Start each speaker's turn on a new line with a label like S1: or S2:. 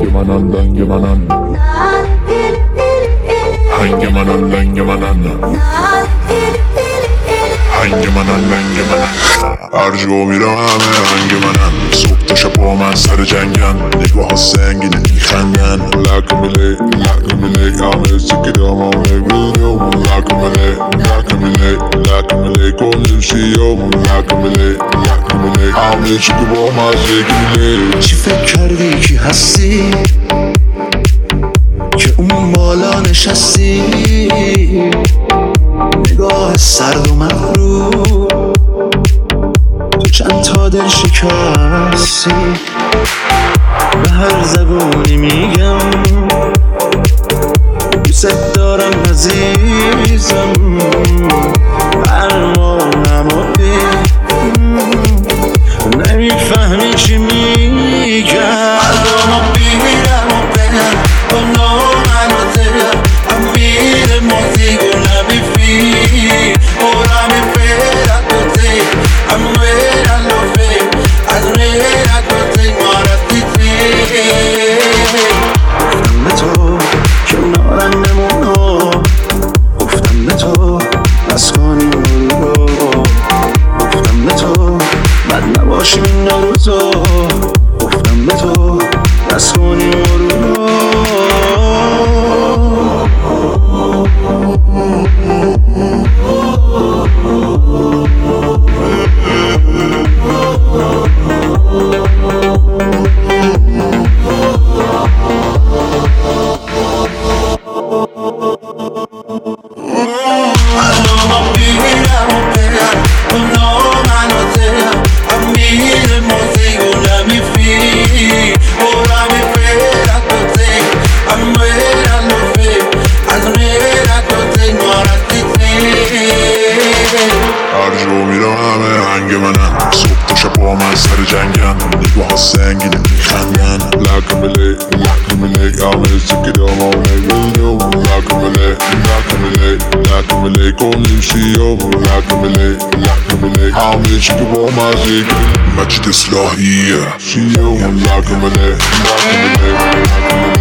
S1: manan denge manan hangi manan denge manan hangi manan denge manan هر جا میرم همه هنگ منن صبح تا شب با من سر جنگن نگاه ها سنگینه میخندن لکمله همه سکه دامامه بیدیوم لکمله کل شیوم لکمله همه چی که با مزه گیله
S2: چی فکر کردی کی هستی که اون بالا نشستی نگاه سرد و مغرور تو چند تا دل شکستی به هر زبونی میگم دوست دارم عزیزم برمانم و نمیفهمی چی میگم قلبمو بیرم و برم با نامن و دلم امیر موزیک و نمیفی ora mi pera tote amera lo ve azmera tote marati te گفتم به تو کنارم نمونو گفتم به تو بس کنی رو گفتم به تو بد نباشیم این روزا گفتم به تو بس کنی رو
S1: هر جا میرم همه هنگ منن صبح تا شب با من سر جنگن نگاه ها سنگینه میخندن لکمله همه سکه دامامه بیدیوم لکمله کل شیوم لکمله همه چی که با مزه گیله مجید اصلاحیه شیوم لکمله